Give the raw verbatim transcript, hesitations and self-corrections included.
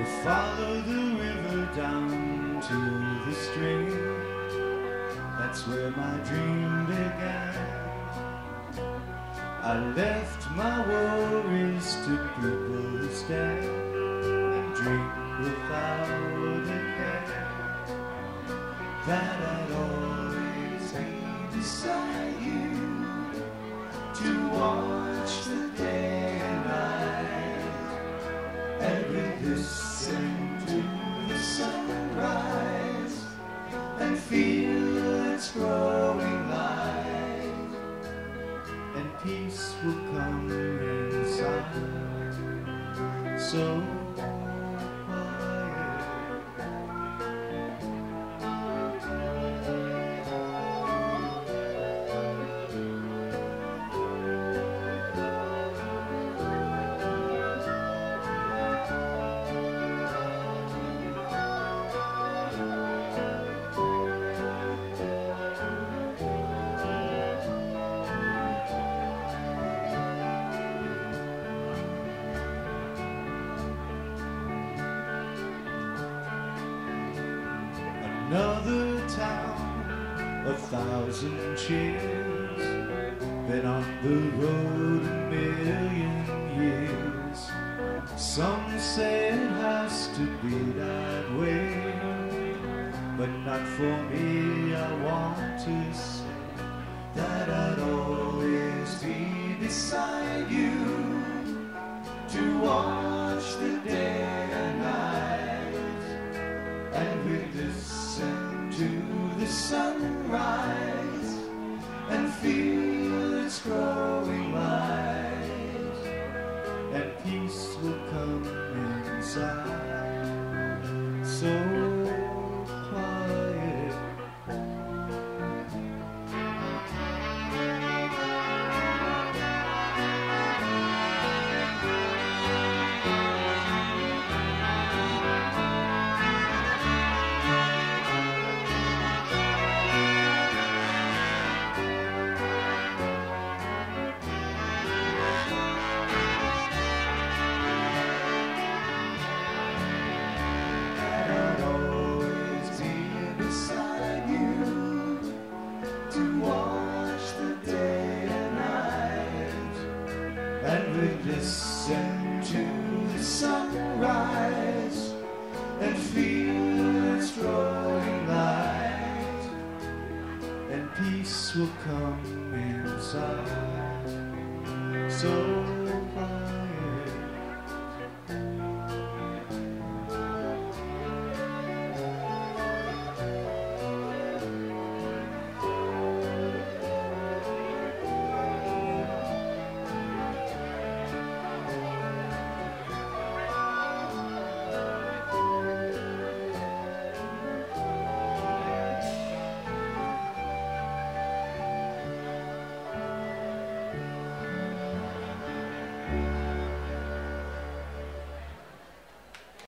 follow the river down to the stream. That's where my dream began. I left my worries to people instead and dream without a care that I'd always be beside you to watch the day and night, and we'd listen to the sunrise and feel its growing light, and peace will come inside. So another town, a thousand cheers, been on the road a million years. Some say it has to be that way, but not for me. I want to say that I'd always be beside you to watch the day and night, and with this to the sunrise and feel its growing light, and peace will come inside. So quiet. And we listen to the sunrise and feel its growing light, and peace will come inside. So